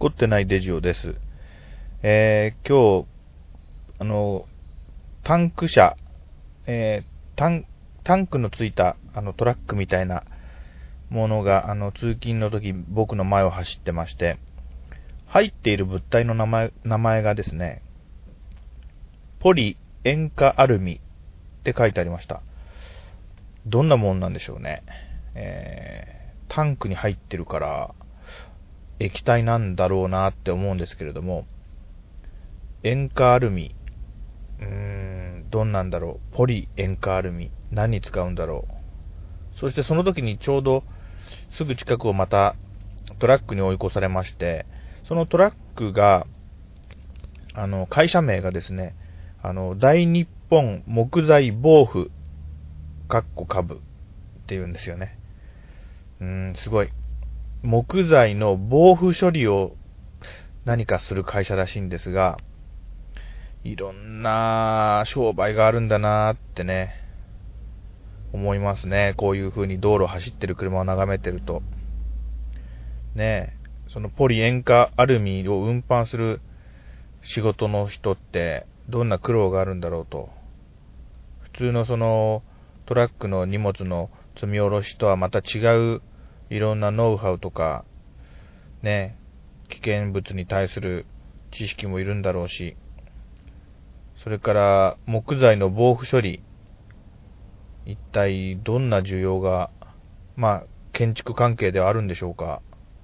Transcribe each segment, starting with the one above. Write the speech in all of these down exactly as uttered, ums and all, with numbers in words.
凝ってないデジオです。えー、今日、あの、タンク車、えー、タン、タンクのついた、あの、トラックみたいなものが、あの、通勤の時、僕の前を走ってまして、入っている物体の名前、名前がですね、ポリ塩化アルミって書いてありました。どんなもんなんでしょうね。えー、タンクに入ってるから、液体なんだろうなって思うんですけれども、塩化アルミ、うーん、どんなんだろう。ポリ塩化アルミ、何に使うんだろう。そしてその時にちょうどすぐ近くをまたトラックに追い越されまして、そのトラックが、あの、会社名がですね、あの、大日本木材防腐、かっこ株っていうんですよね。うーん、すごい。木材の防腐処理を何かする会社らしいんですが、いろんな商売があるんだなーってね、思いますね。こういう風に道路を走ってる車を眺めてると。ねえ、そのポリ塩化アルミを運搬する仕事の人ってどんな苦労があるんだろうと。普通のそのトラックの荷物の積み下ろしとはまた違ういろんなノウハウとか、ね、危険物に対する知識もいるんだろうし、それから木材の防腐処理、一体どんな需要が、まあ建築関係ではあるんでしょうか。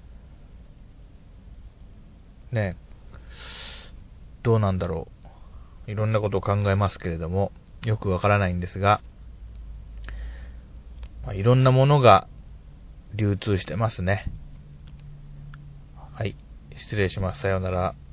ね、どうなんだろう。いろんなことを考えますけれども、よくわからないんですが、まあ、いろんなものが流通してますね。はい、失礼します。さようなら。